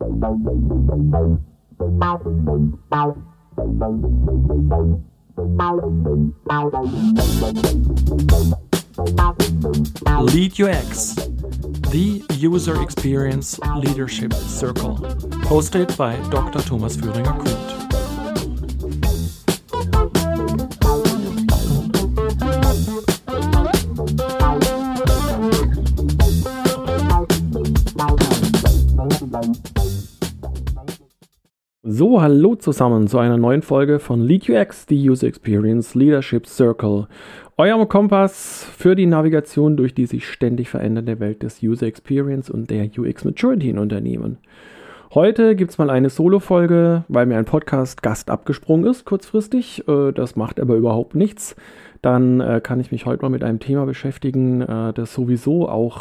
Lead UX, the User Experience Leadership Circle, hosted by Dr. Thomas Führinger-Kruth. So, hallo zusammen zu einer neuen Folge von Lead UX, die User Experience Leadership Circle. Eurem Kompass für die Navigation durch die sich ständig verändernde Welt des User Experience und der UX Maturity in Unternehmen. Heute gibt es mal eine Solo-Folge, weil mir ein Podcast-Gast abgesprungen ist, kurzfristig. Das macht aber überhaupt nichts. Dann kann ich mich heute mal mit einem Thema beschäftigen, das sowieso auch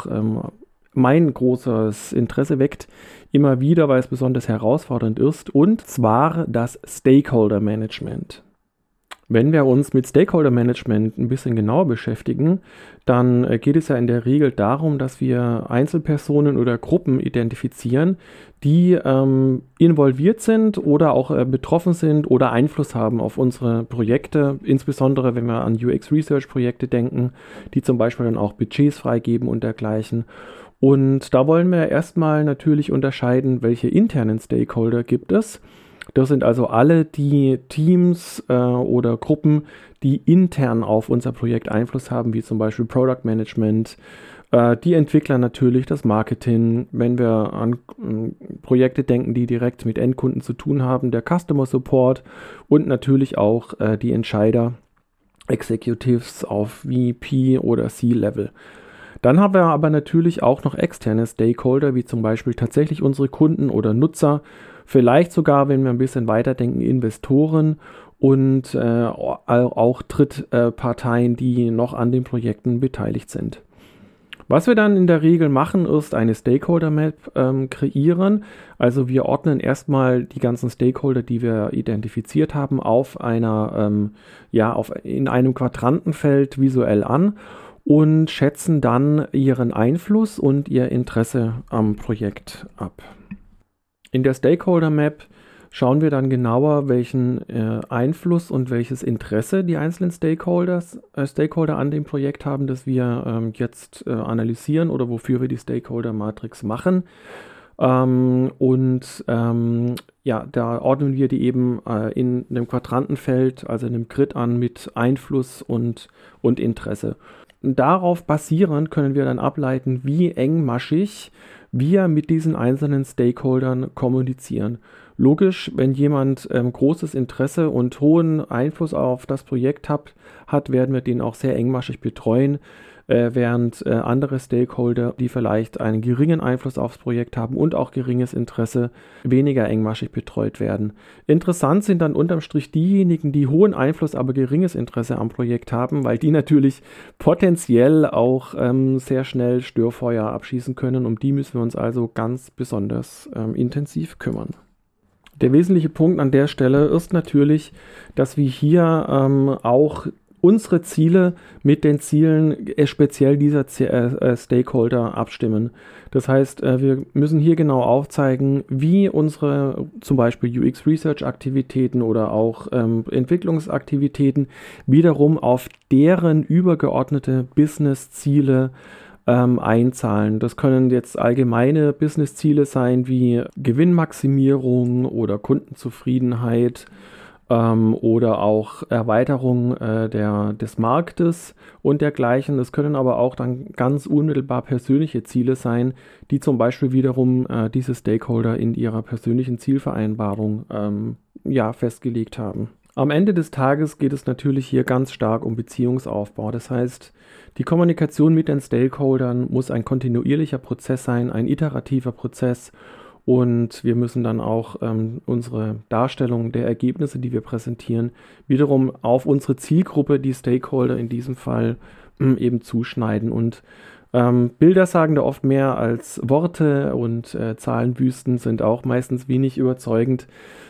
mein großes Interesse weckt, immer wieder, weil es besonders herausfordernd ist, und zwar das Stakeholder Management. Wenn wir uns mit Stakeholder Management ein bisschen genauer beschäftigen, dann geht es ja in der Regel darum, dass wir Einzelpersonen oder Gruppen identifizieren, die involviert sind oder auch betroffen sind oder Einfluss haben auf unsere Projekte, insbesondere wenn wir an UX-Research-Projekte denken, die zum Beispiel dann auch Budgets freigeben und dergleichen. Und da wollen wir erstmal natürlich unterscheiden, welche internen Stakeholder gibt es. Das sind also alle die Teams oder Gruppen, die intern auf unser Projekt Einfluss haben, wie zum Beispiel Product Management, die Entwickler natürlich, das Marketing, wenn wir an Projekte denken, die direkt mit Endkunden zu tun haben, der Customer Support und natürlich auch die Entscheider, Executives auf VP oder C-Level. Dann haben wir aber natürlich auch noch externe Stakeholder, wie zum Beispiel tatsächlich unsere Kunden oder Nutzer, vielleicht sogar, wenn wir ein bisschen weiterdenken, Investoren und auch Drittparteien, die noch an den Projekten beteiligt sind. Was wir dann in der Regel machen, ist eine Stakeholder Map kreieren. Also wir ordnen erstmal die ganzen Stakeholder, die wir identifiziert haben, auf einer, in einem Quadrantenfeld visuell an und schätzen dann ihren Einfluss und ihr Interesse am Projekt ab. In der Stakeholder Map schauen wir dann genauer, welchen Einfluss und welches Interesse die einzelnen Stakeholder an dem Projekt haben, das wir jetzt analysieren oder wofür wir die Stakeholder Matrix machen. Da ordnen wir die eben in einem Quadrantenfeld, also in einem Grid an mit Einfluss und Interesse. Darauf basierend können wir dann ableiten, wie engmaschig wir mit diesen einzelnen Stakeholdern kommunizieren. Logisch, wenn jemand großes Interesse und hohen Einfluss auf das Projekt hat, werden wir den auch sehr engmaschig betreuen, während andere Stakeholder, die vielleicht einen geringen Einfluss aufs Projekt haben und auch geringes Interesse, weniger engmaschig betreut werden. Interessant sind dann unterm Strich diejenigen, die hohen Einfluss, aber geringes Interesse am Projekt haben, weil die natürlich potenziell auch sehr schnell Störfeuer abschießen können. Um die müssen wir uns also ganz besonders intensiv kümmern. Der wesentliche Punkt an der Stelle ist natürlich, dass wir hier auch unsere Ziele mit den Zielen speziell dieser Stakeholder abstimmen. Das heißt, wir müssen hier genau aufzeigen, wie unsere zum Beispiel UX-Research-Aktivitäten oder auch Entwicklungsaktivitäten wiederum auf deren übergeordnete Business-Ziele einzahlen. Das können jetzt allgemeine Business-Ziele sein wie Gewinnmaximierung oder Kundenzufriedenheit, oder auch Erweiterung des Marktes und dergleichen. Das können aber auch dann ganz unmittelbar persönliche Ziele sein, die zum Beispiel wiederum diese Stakeholder in ihrer persönlichen Zielvereinbarung festgelegt haben. Am Ende des Tages geht es natürlich hier ganz stark um Beziehungsaufbau. Das heißt, die Kommunikation mit den Stakeholdern muss ein kontinuierlicher Prozess sein, ein iterativer Prozess. Und wir müssen dann auch unsere Darstellung der Ergebnisse, die wir präsentieren, wiederum auf unsere Zielgruppe, die Stakeholder in diesem Fall, eben zuschneiden. Und Bilder sagen da oft mehr als Worte und Zahlenwüsten sind auch meistens wenig überzeugend.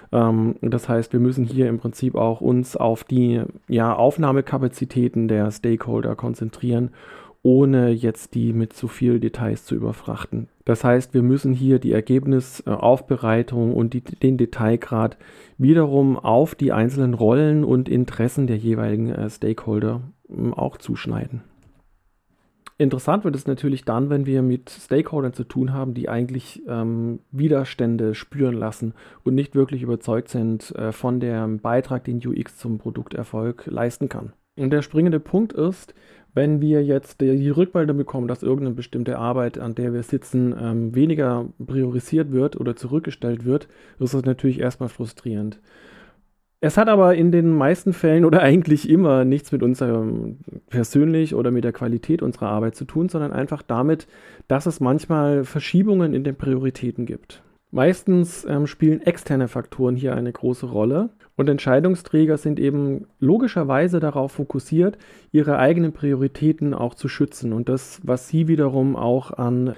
Das heißt, wir müssen hier im Prinzip auch uns auf die Aufnahmekapazitäten der Stakeholder konzentrieren ohne jetzt die mit zu viel Details zu überfrachten. Das heißt, wir müssen hier die Ergebnisaufbereitung und den Detailgrad wiederum auf die einzelnen Rollen und Interessen der jeweiligen Stakeholder auch zuschneiden. Interessant wird es natürlich dann, wenn wir mit Stakeholdern zu tun haben, die eigentlich Widerstände spüren lassen und nicht wirklich überzeugt sind von dem Beitrag, den UX zum Produkterfolg leisten kann. Und der springende Punkt ist, wenn wir jetzt die Rückmeldung bekommen, dass irgendeine bestimmte Arbeit, an der wir sitzen, weniger priorisiert wird oder zurückgestellt wird, ist das natürlich erstmal frustrierend. Es hat aber in den meisten Fällen oder eigentlich immer nichts mit uns persönlich oder mit der Qualität unserer Arbeit zu tun, sondern einfach damit, dass es manchmal Verschiebungen in den Prioritäten gibt. Meistens spielen externe Faktoren hier eine große Rolle und Entscheidungsträger sind eben logischerweise darauf fokussiert, ihre eigenen Prioritäten auch zu schützen und das, was sie wiederum auch an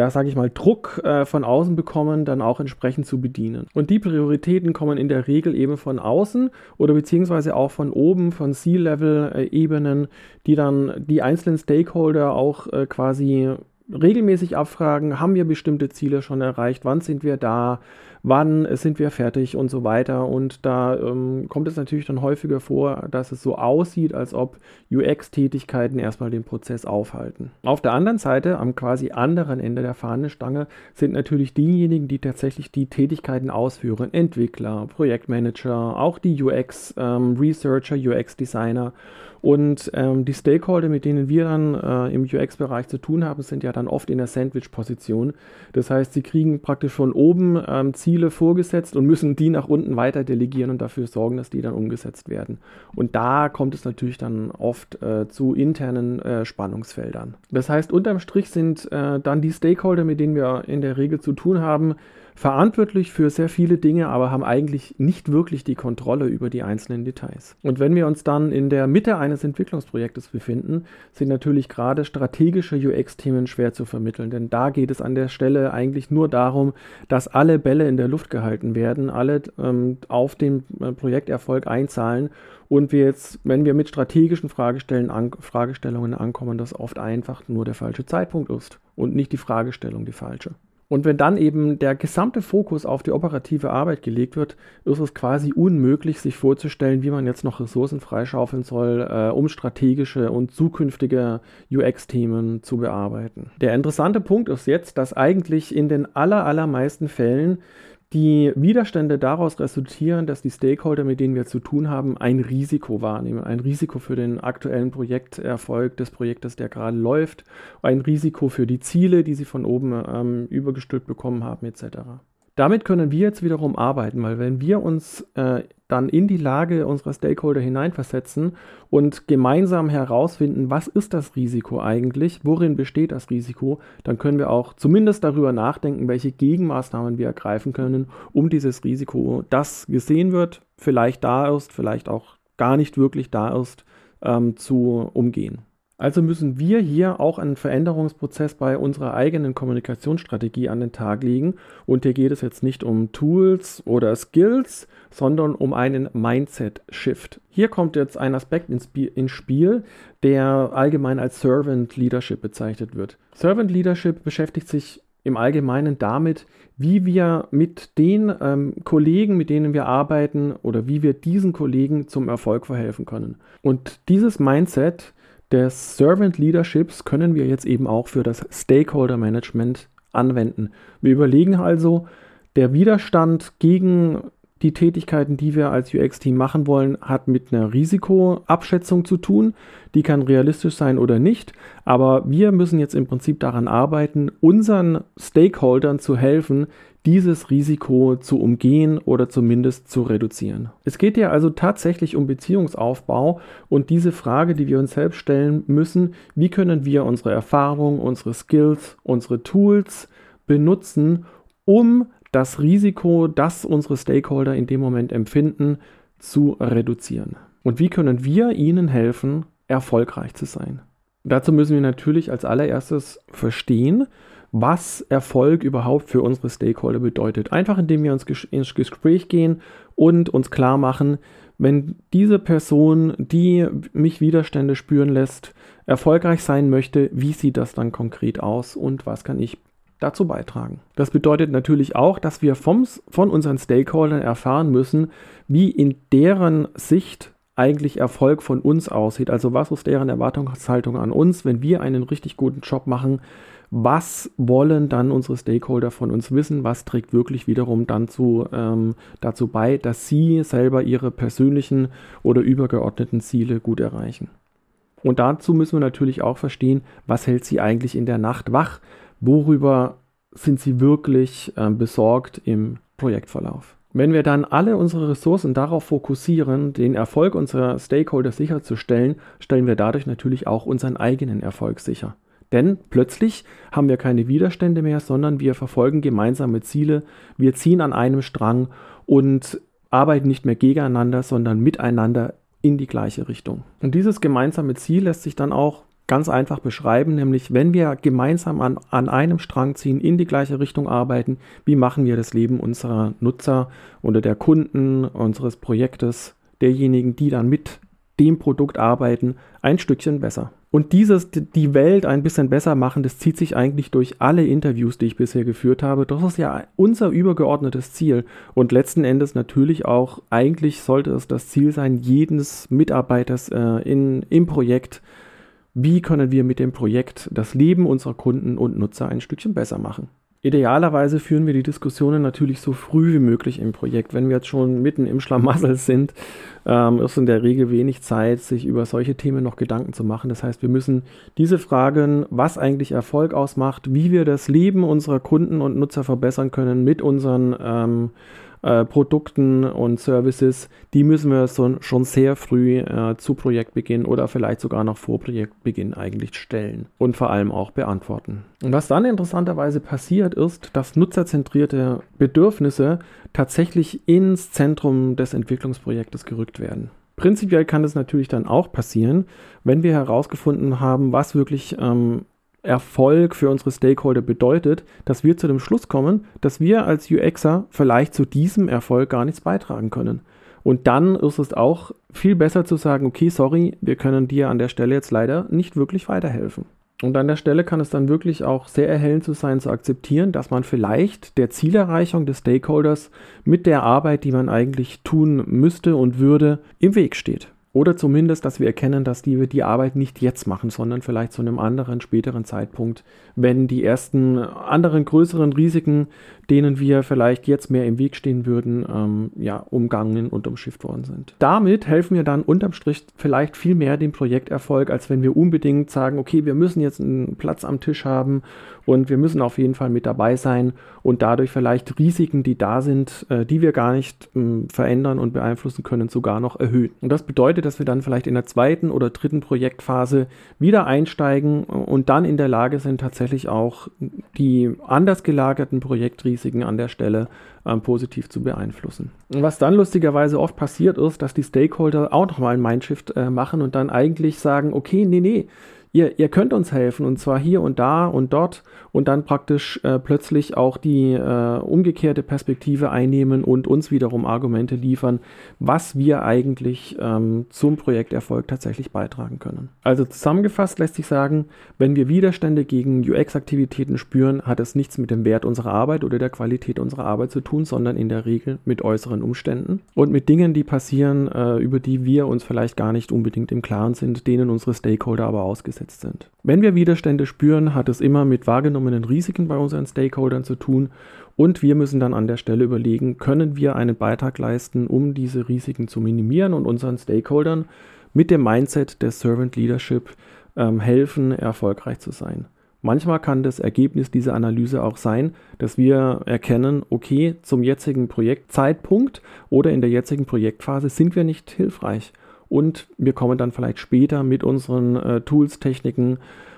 Druck von außen bekommen, dann auch entsprechend zu bedienen. Und die Prioritäten kommen in der Regel eben von außen oder beziehungsweise auch von oben, von C-Level-Ebenen, die dann die einzelnen Stakeholder auch quasi regelmäßig abfragen, haben wir bestimmte Ziele schon erreicht, wann sind wir da, wann sind wir fertig und so weiter. Und da kommt es natürlich dann häufiger vor, dass es so aussieht, als ob UX-Tätigkeiten erstmal den Prozess aufhalten. Auf der anderen Seite, am quasi anderen Ende der Fahnenstange, sind natürlich diejenigen, die tatsächlich die Tätigkeiten ausführen. Entwickler, Projektmanager, auch die UX-Researcher, UX-Designer. Und die Stakeholder, mit denen wir dann im UX-Bereich zu tun haben, sind ja dann oft in der Sandwich-Position. Das heißt, sie kriegen praktisch von oben Ziele vorgesetzt und müssen die nach unten weiter delegieren und dafür sorgen, dass die dann umgesetzt werden. Und da kommt es natürlich dann oft zu internen Spannungsfeldern. Das heißt, unterm Strich sind dann die Stakeholder, mit denen wir in der Regel zu tun haben, verantwortlich für sehr viele Dinge, aber haben eigentlich nicht wirklich die Kontrolle über die einzelnen Details. Und wenn wir uns dann in der Mitte eines Entwicklungsprojektes befinden, sind natürlich gerade strategische UX-Themen schwer zu vermitteln, denn da geht es an der Stelle eigentlich nur darum, dass alle Bälle in der Luft gehalten werden, alle auf den Projekterfolg einzahlen und wir jetzt, wenn wir mit strategischen Fragestellungen ankommen, das oft einfach nur der falsche Zeitpunkt ist und nicht die Fragestellung die falsche. Und wenn dann eben der gesamte Fokus auf die operative Arbeit gelegt wird, ist es quasi unmöglich, sich vorzustellen, wie man jetzt noch Ressourcen freischaufeln soll, um strategische und zukünftige UX-Themen zu bearbeiten. Der interessante Punkt ist jetzt, dass eigentlich in den allermeisten Fällen die Widerstände daraus resultieren, dass die Stakeholder, mit denen wir zu tun haben, ein Risiko wahrnehmen. Ein Risiko für den aktuellen Projekterfolg des Projektes, der gerade läuft. Ein Risiko für die Ziele, die sie von oben übergestülpt bekommen haben, etc. Damit können wir jetzt wiederum arbeiten, weil wenn wir uns dann in die Lage unserer Stakeholder hineinversetzen und gemeinsam herausfinden, was ist das Risiko eigentlich, worin besteht das Risiko, dann können wir auch zumindest darüber nachdenken, welche Gegenmaßnahmen wir ergreifen können, um dieses Risiko, das gesehen wird, vielleicht da ist, vielleicht auch gar nicht wirklich da ist, zu umgehen. Also müssen wir hier auch einen Veränderungsprozess bei unserer eigenen Kommunikationsstrategie an den Tag legen. Und hier geht es jetzt nicht um Tools oder Skills, sondern um einen Mindset-Shift. Hier kommt jetzt ein Aspekt ins Spiel, der allgemein als Servant Leadership bezeichnet wird. Servant Leadership beschäftigt sich im Allgemeinen damit, wie wir mit den Kollegen, mit denen wir arbeiten, oder wie wir diesen Kollegen zum Erfolg verhelfen können. Und dieses Mindset des Servant Leaderships können wir jetzt eben auch für das Stakeholder Management anwenden. Wir überlegen also, der Widerstand gegen die Tätigkeiten, die wir als UX-Team machen wollen, hat mit einer Risikoabschätzung zu tun. Die kann realistisch sein oder nicht, aber wir müssen jetzt im Prinzip daran arbeiten, unseren Stakeholdern zu helfen, dieses Risiko zu umgehen oder zumindest zu reduzieren. Es geht hier also tatsächlich um Beziehungsaufbau und diese Frage, die wir uns selbst stellen müssen, wie können wir unsere Erfahrung, unsere Skills, unsere Tools benutzen, um das Risiko, das unsere Stakeholder in dem Moment empfinden, zu reduzieren. Und wie können wir ihnen helfen, erfolgreich zu sein? Dazu müssen wir natürlich als allererstes verstehen, was Erfolg überhaupt für unsere Stakeholder bedeutet. Einfach indem wir ins Gespräch gehen und uns klar machen, wenn diese Person, die mich Widerstände spüren lässt, erfolgreich sein möchte, wie sieht das dann konkret aus und was kann ich dazu beitragen? Das bedeutet natürlich auch, dass wir von unseren Stakeholdern erfahren müssen, wie in deren Sicht eigentlich Erfolg von uns aussieht. Also was ist deren Erwartungshaltung an uns, wenn wir einen richtig guten Job machen? Was wollen dann unsere Stakeholder von uns wissen? Was trägt wirklich wiederum dann dazu bei, dass sie selber ihre persönlichen oder übergeordneten Ziele gut erreichen? Und dazu müssen wir natürlich auch verstehen, was hält sie eigentlich in der Nacht wach? Worüber sind sie wirklich besorgt im Projektverlauf? Wenn wir dann alle unsere Ressourcen darauf fokussieren, den Erfolg unserer Stakeholder sicherzustellen, stellen wir dadurch natürlich auch unseren eigenen Erfolg sicher. Denn plötzlich haben wir keine Widerstände mehr, sondern wir verfolgen gemeinsame Ziele, wir ziehen an einem Strang und arbeiten nicht mehr gegeneinander, sondern miteinander in die gleiche Richtung. Und dieses gemeinsame Ziel lässt sich dann auch ganz einfach beschreiben, nämlich wenn wir gemeinsam an einem Strang ziehen, in die gleiche Richtung arbeiten, wie machen wir das Leben unserer Nutzer oder der Kunden unseres Projektes, derjenigen, die dann mit dem Produkt arbeiten, ein Stückchen besser. Und die Welt ein bisschen besser machen, das zieht sich eigentlich durch alle Interviews, die ich bisher geführt habe. Das ist ja unser übergeordnetes Ziel. Und letzten Endes natürlich auch, eigentlich sollte es das Ziel sein, jedes Mitarbeiters im Projekt. Wie können wir mit dem Projekt das Leben unserer Kunden und Nutzer ein Stückchen besser machen? Idealerweise führen wir die Diskussionen natürlich so früh wie möglich im Projekt. Wenn wir jetzt schon mitten im Schlamassel sind, ist in der Regel wenig Zeit, sich über solche Themen noch Gedanken zu machen. Das heißt, wir müssen diese Fragen, was eigentlich Erfolg ausmacht, wie wir das Leben unserer Kunden und Nutzer verbessern können mit unseren Produkten und Services, die müssen wir schon sehr früh zu Projektbeginn oder vielleicht sogar noch vor Projektbeginn eigentlich stellen und vor allem auch beantworten. Und was dann interessanterweise passiert ist, dass nutzerzentrierte Bedürfnisse tatsächlich ins Zentrum des Entwicklungsprojektes gerückt werden. Prinzipiell kann das natürlich dann auch passieren, wenn wir herausgefunden haben, was wirklich Erfolg für unsere Stakeholder bedeutet, dass wir zu dem Schluss kommen, dass wir als UXer vielleicht zu diesem Erfolg gar nichts beitragen können. Und dann ist es auch viel besser zu sagen, okay, sorry, wir können dir an der Stelle jetzt leider nicht wirklich weiterhelfen. Und an der Stelle kann es dann wirklich auch sehr erhellend sein, zu akzeptieren, dass man vielleicht der Zielerreichung des Stakeholders mit der Arbeit, die man eigentlich tun müsste und würde, im Weg steht. Oder zumindest, dass wir erkennen, dass wir die Arbeit nicht jetzt machen, sondern vielleicht zu einem anderen, späteren Zeitpunkt, wenn die ersten anderen größeren Risiken, denen wir vielleicht jetzt mehr im Weg stehen würden, umgangen und umschifft worden sind. Damit helfen wir dann unterm Strich vielleicht viel mehr dem Projekterfolg, als wenn wir unbedingt sagen, okay, wir müssen jetzt einen Platz am Tisch haben und wir müssen auf jeden Fall mit dabei sein und dadurch vielleicht Risiken, die da sind, die wir gar nicht verändern und beeinflussen können, sogar noch erhöhen. Und das bedeutet, dass wir dann vielleicht in der zweiten oder dritten Projektphase wieder einsteigen und dann in der Lage sind, tatsächlich auch die anders gelagerten Projektrisiken an der Stelle positiv zu beeinflussen. Und was dann lustigerweise oft passiert ist, dass die Stakeholder auch nochmal einen Mindshift machen und dann eigentlich sagen, okay, nee, ihr könnt uns helfen und zwar hier und da und dort und dann praktisch plötzlich auch die umgekehrte Perspektive einnehmen und uns wiederum Argumente liefern, was wir eigentlich zum Projekterfolg tatsächlich beitragen können. Also zusammengefasst lässt sich sagen, wenn wir Widerstände gegen UX-Aktivitäten spüren, hat es nichts mit dem Wert unserer Arbeit oder der Qualität unserer Arbeit zu tun, sondern in der Regel mit äußeren Umständen und mit Dingen, die passieren, über die wir uns vielleicht gar nicht unbedingt im Klaren sind, denen unsere Stakeholder aber ausgesetzt sind. Wenn wir Widerstände spüren, hat es immer mit wahrgenommenen Risiken bei unseren Stakeholdern zu tun und wir müssen dann an der Stelle überlegen, können wir einen Beitrag leisten, um diese Risiken zu minimieren und unseren Stakeholdern mit dem Mindset der Servant Leadership helfen, erfolgreich zu sein. Manchmal kann das Ergebnis dieser Analyse auch sein, dass wir erkennen, okay, zum jetzigen Projektzeitpunkt oder in der jetzigen Projektphase sind wir nicht hilfreich. Und wir kommen dann vielleicht später mit unseren Tools, Techniken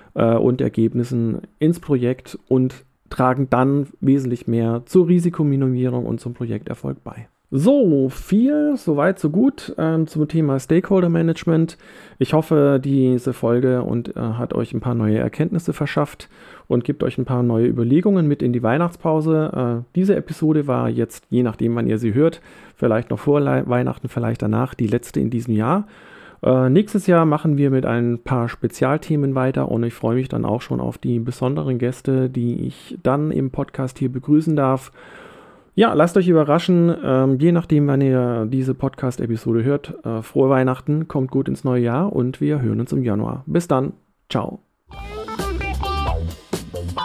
und Ergebnissen ins Projekt und tragen dann wesentlich mehr zur Risikominimierung und zum Projekterfolg bei. So, soweit, so gut zum Thema Stakeholder Management. Ich hoffe, diese Folge hat euch ein paar neue Erkenntnisse verschafft und gibt euch ein paar neue Überlegungen mit in die Weihnachtspause. Diese Episode war jetzt, je nachdem, wann ihr sie hört, vielleicht noch vor Weihnachten, vielleicht danach, die letzte in diesem Jahr. Nächstes Jahr machen wir mit ein paar Spezialthemen weiter und ich freue mich dann auch schon auf die besonderen Gäste, die ich dann im Podcast hier begrüßen darf. Ja, lasst euch überraschen, je nachdem, wann ihr diese Podcast-Episode hört. Frohe Weihnachten, kommt gut ins neue Jahr und wir hören uns im Januar. Bis dann, ciao.